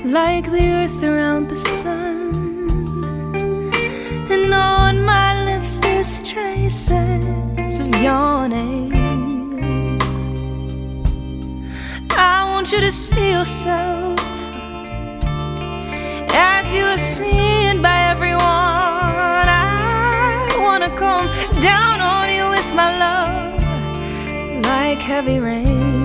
like the earth around the sun. And on my lips there's traces of your name. I want you to see yourself as you are seen by everyone. I wanna come down on you with my love like heavy rain.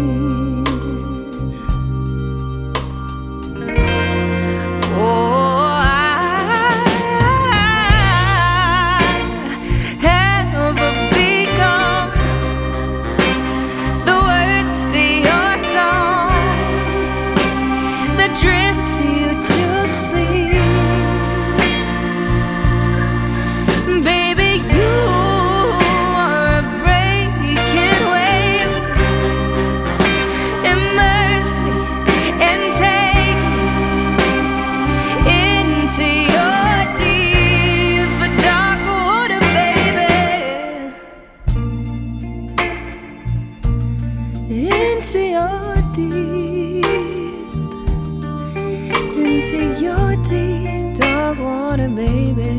Into your deep, into your deep dark water, baby.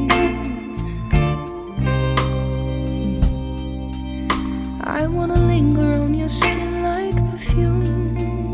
I wanna linger on your skin like perfume,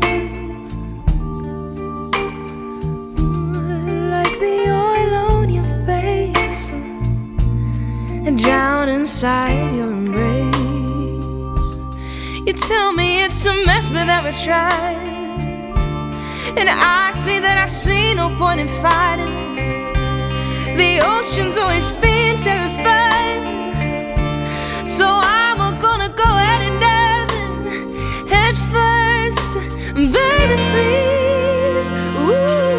like the oil on your face, and drown inside your embrace. You tell me it's a mess, but that we're trying, and I say that I see no point in fighting. The ocean's always been terrified, so I'm gonna go ahead and dive in head first, baby, please. Ooh.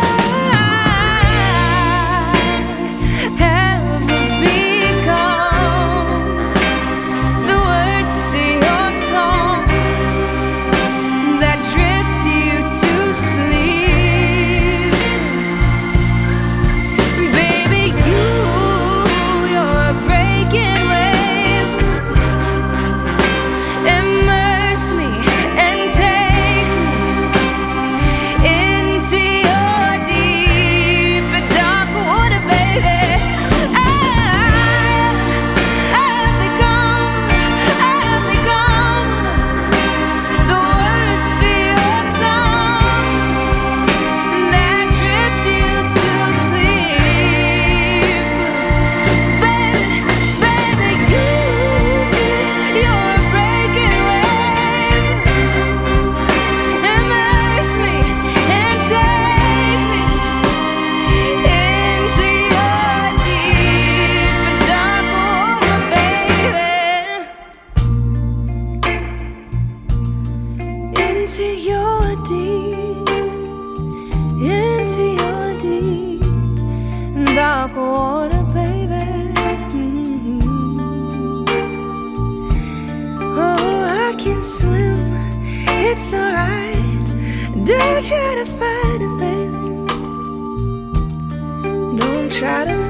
Into your deep, dark water, baby. Oh, I can swim, it's alright. Don't try to fight it, baby. Don't try to